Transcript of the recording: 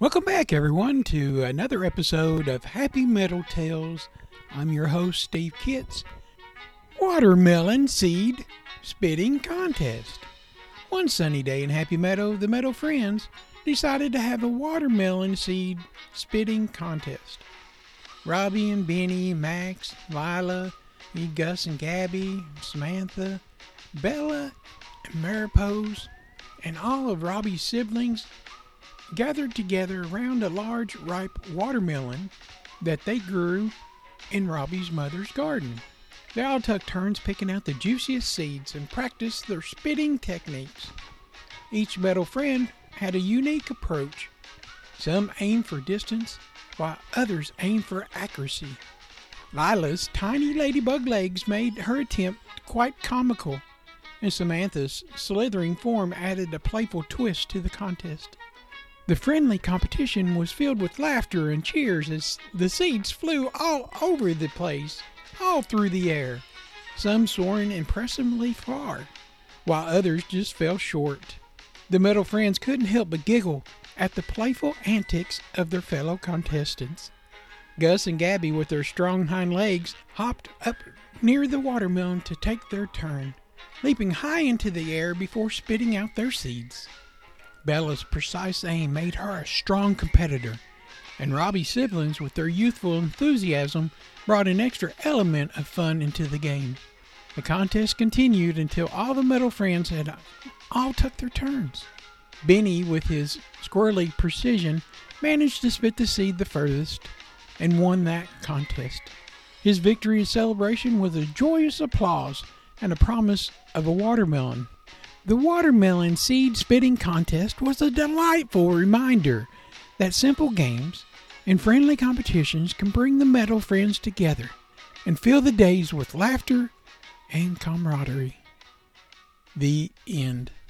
Welcome back, everyone, to another episode of Happy Metal Tales. I'm your host, Steve Kitts. Watermelon Seed Spitting Contest. One sunny day in Happy Meadow, the Meadow Friends decided to have a watermelon seed spitting contest. Robbie and Benny, Max, Lila, Gus and Gabby, Samantha, Bella, and Maripose, and all of Robbie's siblings gathered together around a large ripe watermelon that they grew in Robbie's mother's garden. They all took turns picking out the juiciest seeds and practiced their spitting techniques. Each meadow friend had a unique approach. Some aimed for distance, while others aimed for accuracy. Lila's tiny ladybug legs made her attempt quite comical, and Samantha's slithering form added a playful twist to the contest. The friendly competition was filled with laughter and cheers as the seeds flew all over the place, all through the air, some soaring impressively far, while others just fell short. The Meadow Friends couldn't help but giggle at the playful antics of their fellow contestants. Gus and Gabby, with their strong hind legs, hopped up near the watermelon to take their turn, leaping high into the air before spitting out their seeds. Bella's precise aim made her a strong competitor, and Robbie's siblings, with their youthful enthusiasm, brought an extra element of fun into the game. The contest continued until all the Meadow Friends had all took their turns. Benny, with his squirrely precision, managed to spit the seed the furthest and won that contest. His victory and celebration was a joyous applause and a promise of a watermelon. The watermelon seed spitting contest was a delightful reminder that simple games and friendly competitions can bring the Meadow Friends together and fill the days with laughter and camaraderie. The end.